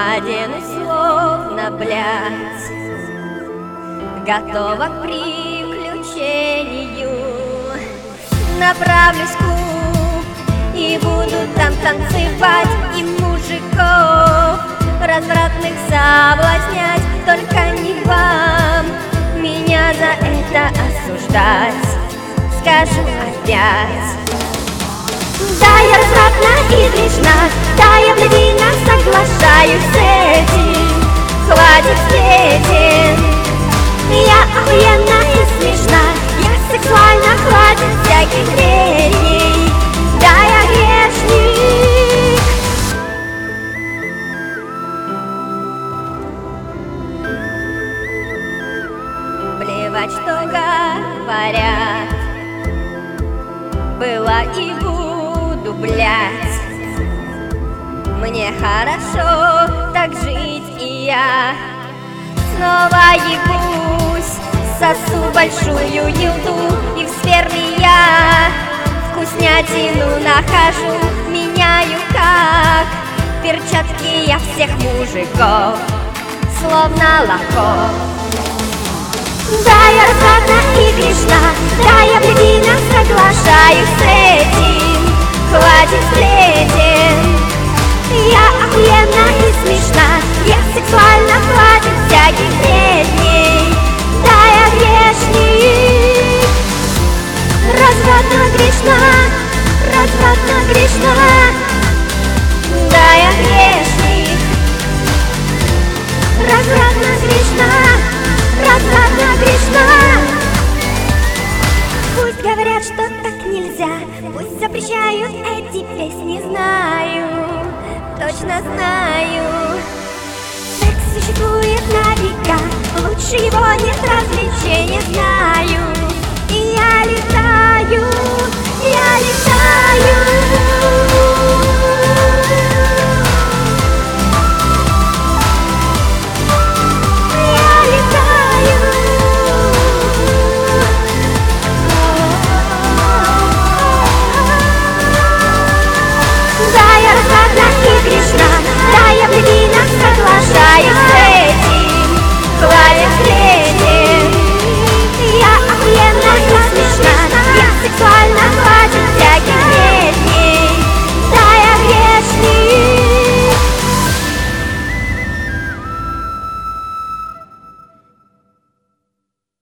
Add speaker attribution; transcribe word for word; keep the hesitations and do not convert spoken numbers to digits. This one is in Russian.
Speaker 1: оденусь словно блядь, готова к приключению. Направлюсь в клуб и буду там танцевать, и мужиков развратных соблазнять. Только не вам меня за это осуждать, скажу опять. Да, я развратна и грешна, да, я бледина, соглашаюсь с этим. Хватит сплетен, я охуенна и смешна, я сексуальна, хватит всяких бредней. Да, я грешник. Плевать, что говорят, была и буду, блядь. Мне хорошо так жить, и я снова ебусь, сосу большую елду, и в сперме я вкуснятину нахожу. Меняю как перчатки я всех мужиков, словно лохов. Да, я развратна и грешна, да, я бледина, соглашаюсь с этим. Хватит сплетен, я охуенна и смешна, я сексуальна, хватит всяких